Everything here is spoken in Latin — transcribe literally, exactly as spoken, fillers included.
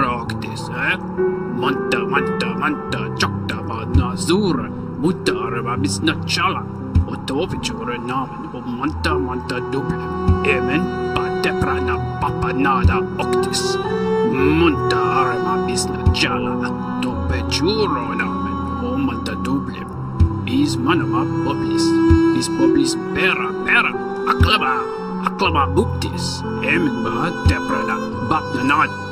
octis, eh? Manta, manta, manta, chokta, vadna, zura, mutta arva bisna chala. Otovichura namen, o manta, manta, duble. Emen, pa teprana, papa, nada, octis. Munta arma bisna chala. Tope churo namen, o manta, duble. Bis manama poblis, bis poblis pera, pera, aklaba. Aklama buktis, emen ba teprana, bapna, nada.